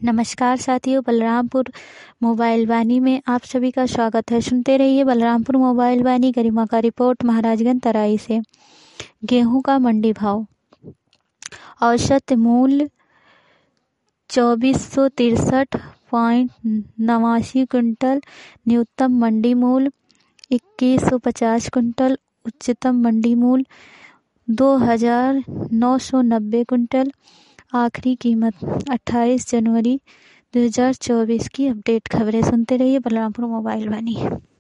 नमस्कार साथियों, बलरामपुर मोबाइल वाणी में आप सभी का स्वागत है। सुनते रहिए बलरामपुर मोबाइल वाणी। गरिमा का रिपोर्ट महाराजगंज तराई से। गेहूं का मंडी भाव। औसत मूल्य 2463.89 क्विंटल। न्यूनतम मंडी मूल्य 2150 क्विंटल। उच्चतम मंडी मूल्य 2990 क्विंटल। आखिरी कीमत 28 जनवरी 2024 की अपडेट खबरें सुनते रहिए बलरामपुर मोबाइल वाणी।